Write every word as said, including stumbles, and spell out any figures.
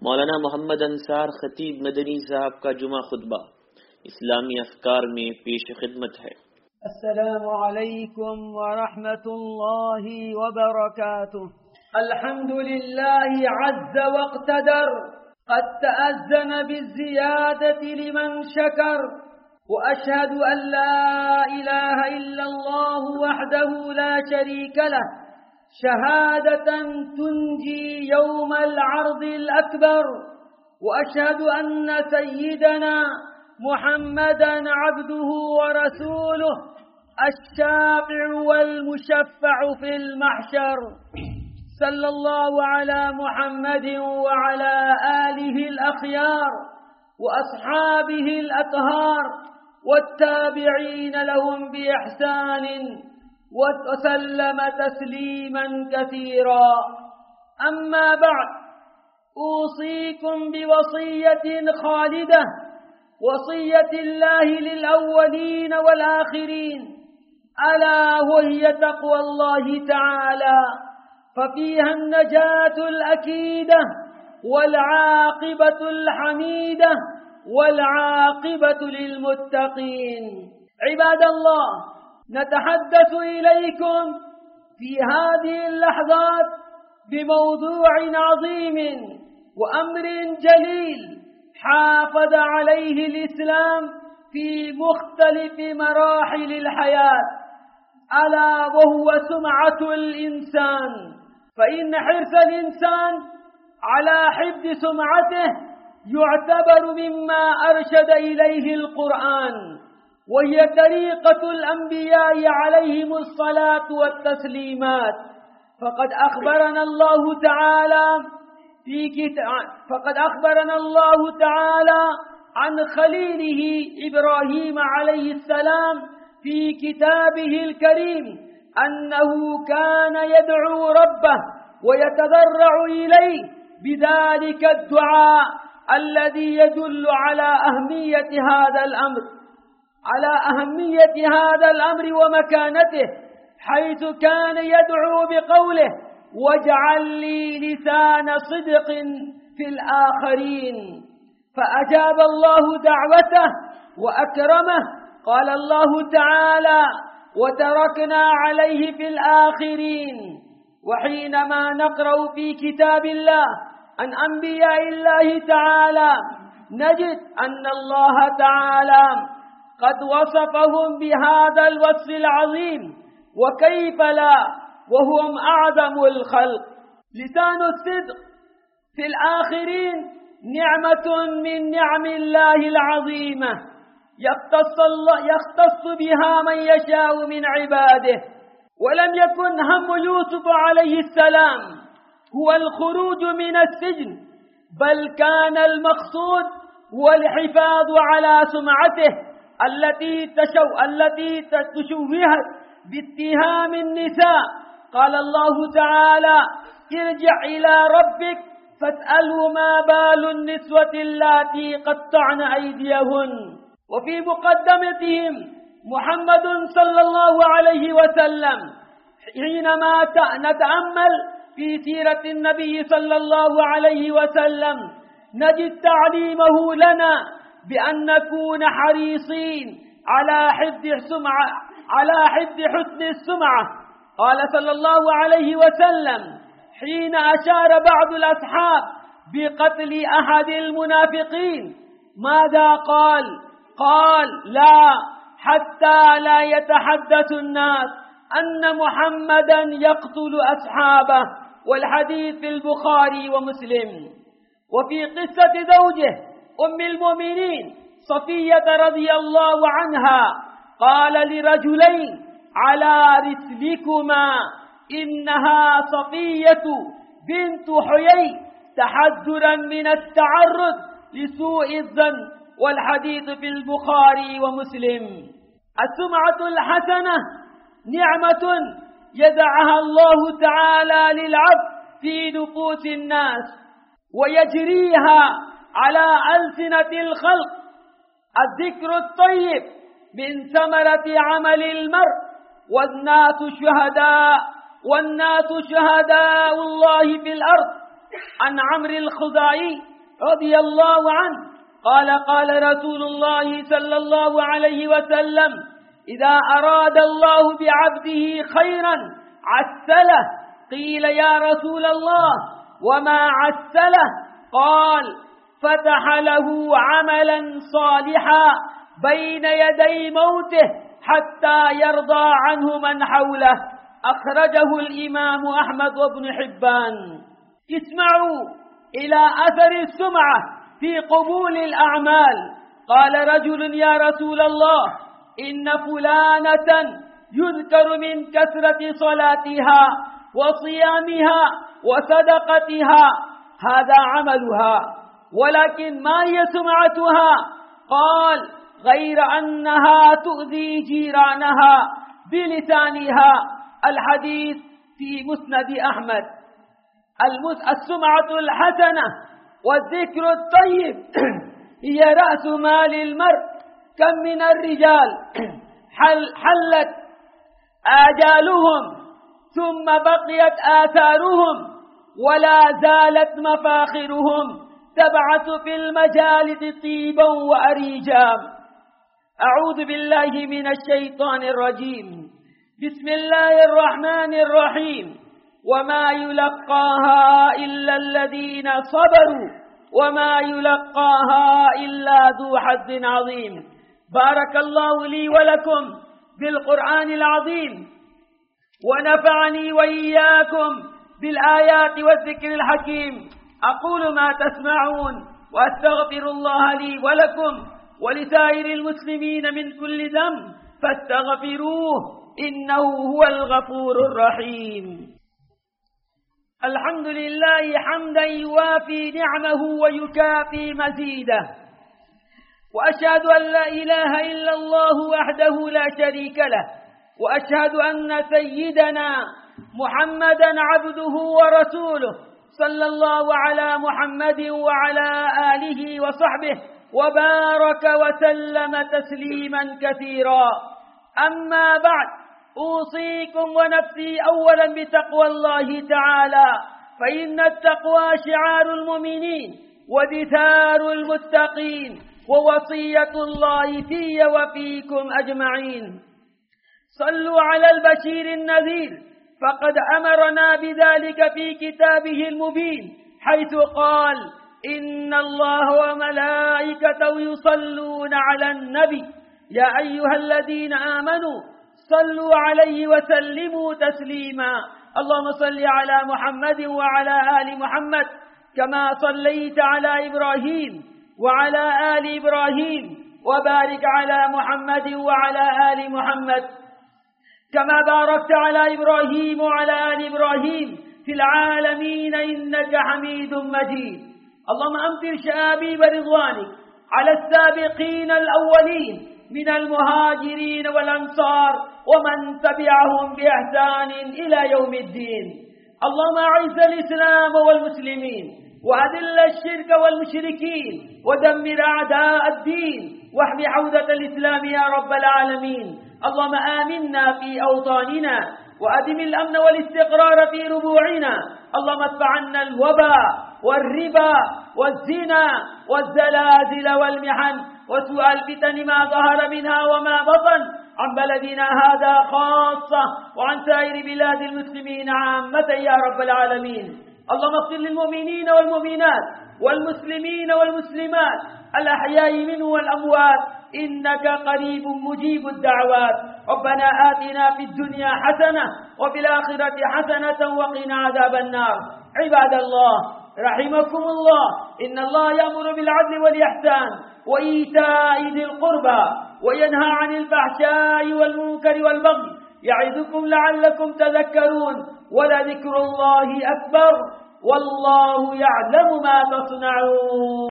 मौलाना मोहम्मद अंसार खतीब मदनी साहब का जुमा खुतबा इस्लामी अफकार में पेश खिदमत है। अस्सलामु अलैकुम व रहमतुल्लाहि व बरकातुह। अल्हम्दुलिल्लाहि अज़्ज़ व क़दर क़द तअज़्ज़न बिज़ियादति लिमन शकर व अशहदु अन ला इलाहा इल्लल्लाह वहदहु ला शरीका लह शहादतन तुंजी यौमल अर्ज़िल अकबर व अशहदु अन्न सय्यिदना मुहम्मदन अब्दुहु व रसूलुहु अश्शाफ़िउ वल मुशफ़्फ़अउ फ़िल महशर सल्लल्लाहु अला मुहम्मदिन व अला आलिहिल अख़यार व अस्हाबिहिल अत्हार वत्ताबिईन लहुम बिइहसान वसल्लम तस्लीमन कसीरा। अम्मा बअद, ऊसीकुम बिवसिय्यतिन खालिदह वसिय्यतिल्लाहि लिल अव्वलीन वल आखिरीन अला वहिय तक़वल्लाहि तआला फफ़ीहा अन्नजातुल अकीदह वल आक़िबतुल हमीदह वल आक़िबतु लिल मुत्तक़ीन। इबादल्लाह, नतहद्दसु इलैकुम फी हाज़िहि अल-लहज़ात बिमौदूअइन अज़ीमिन व अम्रिन जलील हाफ़ज़ अलैहि अल-इस्लाम फी मुख़्तलिफ़ मराहिल अल-हयात अला व हुव सुमअतुल इंसान फ़इन हिर्सल इंसान अला हिफ़्ज़ि सुमअतिहि युअतबरु मिम्मा अरशद इलैहि अल-क़ुरआन वहिय तरीक़तुल अंबिया'i अलैहिमुस सलातु वत्तस्लीमात। फ़क़द अख़बरना अल्लाहु तआला फी किताब फ़क़द अख़बरना अल्लाहु तआला अन खलीलिही इब्राहीम अलैहिस्सलाम फी किताबिहिल करीम अन्नहु कान यदअू रब्बहु व यतज़र्रअु इलैहि बिज़ालिका अद-दुआ अल्लज़ी यदुल्लु अला अहमियति हाज़ल अम्र على أهمية هذا الأمر ومكانته، حيث كان يدعو بقوله واجعل لي لسان صدق في الآخرين، فأجاب الله دعوته وأكرمه. قال الله تعالى وتركنا عليه في الآخرين. وحينما نقرأ في كتاب الله عن أنبياء الله تعالى نجد أن الله تعالى قد وصفهم بهذا الوصف العظيم، وكيف لا وهم أعظم الخلق. لسان الصدق في الآخرين نعمة من نعم الله العظيمة يختص, الله يختص بها من يشاء من عباده. ولم يكن هم يوسف عليه السلام هو الخروج من السجن، بل كان المقصود هو الحفاظ على سمعته التي تشو التي تشوهت باتهام النساء. قال الله تعالى ارجع إلى ربك فاسأله ما بال النسوة اللاتي قطعن أيديهن. وفي مقدمتهم محمد صلى الله عليه وسلم. حينما نتأمل في سيرة النبي صلى الله عليه وسلم نجد تعليمه لنا بأن نكون حريصين على حفظ السمعة على حفظ حسن السمعة. قال صلى الله عليه وسلم حين أشار بعض الأصحاب بقتل أحد المنافقين ماذا قال؟ قال لا حتى لا يتحدث الناس أن محمدا يقتل أصحابه، والحديث في البخاري ومسلم. وفي قصة زوجه أم المؤمنين صفية رضي الله عنها قال لرجلين على رسلكما إنها صفية بنت حيي تحذرا من التعرض لسوء الظن، والحديث في البخاري ومسلم. السمعة الحسنة نعمة يدعها الله تعالى للعبد في نفوس الناس ويجريها على ألسنة الخلق. الذكر الطيب من ثمرة عمل المرء، والناس شهداء والناس شهداء الله في الأرض. عن عمرو الخزاعي رضي الله عنه قال قال رسول الله صلى الله عليه وسلم: إذا أراد الله بعبده خيرا عسله. قيل: يا رسول الله وما عسله؟ قال: فتح له عملا صالحا بين يدي موته حتى يرضى عنه من حوله. أخرجه الإمام أحمد وابن حبان. اسمعوا إلى أثر السمعة في قبول الأعمال. قال رجل: يا رسول الله، إن فلانة يذكر من كثرة صلاتها وصيامها وصدقتها، هذا عملها، ولكن ما هي سمعتها؟ قال: غير أنها تؤذي جيرانها بلسانها. الحديث في مسند أحمد. السمعة الحسنة والذكر الطيب هي رأس مال المرء. كم من الرجال حل حلت آجالهم ثم بقيت آثارهم ولا زالت مفاخرهم تبعث في المجالس طيبا وأريجا. أعوذ بالله من الشيطان الرجيم. بسم الله الرحمن الرحيم. وما يلقاها إلا الذين صبروا وما يلقاها إلا ذو حظ عظيم. بارك الله لي ولكم بالقرآن العظيم، ونفعني وإياكم بالآيات والذكر الحكيم. أقول ما تسمعون، وأستغفر الله لي ولكم ولسائر المسلمين من كل ذنب فاستغفروه إنه هو الغفور الرحيم. الحمد لله حمدا يوافي نعمه ويكافي مزيده، وأشهد أن لا إله إلا الله وحده لا شريك له، وأشهد أن سيدنا محمدا عبده ورسوله، صلى الله على محمد وعلى آله وصحبه وبارك وسلم تسليما كثيرا. أما بعد، أوصيكم ونفسي أولا بتقوى الله تعالى، فإن التقوى شعار المؤمنين ودثار المتقين، ووصية الله في وفيكم أجمعين. صلوا على البشير النذير، فقد أمرنا بذلك في كتابه المبين، حيث قال: إن الله وملائكته يصلون على النبي يا أيها الذين آمنوا صلوا عليه وسلموا تسليما. اللهم صل على محمد وعلى آل محمد كما صليت على إبراهيم وعلى آل إبراهيم، وبارك على محمد وعلى آل محمد كما باركت على إبراهيم وعلى آل إبراهيم في العالمين إنك حميد مجيد. اللهم أمطر شآبيب رضوانك على السابقين الأولين من المهاجرين والأنصار ومن تبعهم بإحسان إلى يوم الدين. اللهم أعز الإسلام والمسلمين، وأذل الشرك والمشركين، ودمر أعداء الدين، واحمي حوزة الإسلام يا رب العالمين. اللهم آمنا في أوطاننا، وأدم الأمن والاستقرار في ربوعنا. اللهم ادفع عنا الوباء والربا والزنا والزلازل والمحن وسوء الفتن ما ظهر منها وما بطن عن بلدنا هذا خاصة، وعن سائر بلاد المسلمين عامة يا رب العالمين. اللهم اغفر للمؤمنين والمؤمنات والمسلمين والمسلمات الأحياء منه والأموات، إنك قريب مجيب الدعوات. ربنا آتنا في الدنيا حسنة وفي الآخرة حسنة وقنا عذاب النار. عباد الله رحمكم الله، إن الله يأمر بالعدل والإحسان وإيتاء ذي القربى وينهى عن الفحشاء والمنكر والبغي، يعظكم لعلكم تذكرون. ولذكر الله أكبر، والله يعلم ما تصنعون.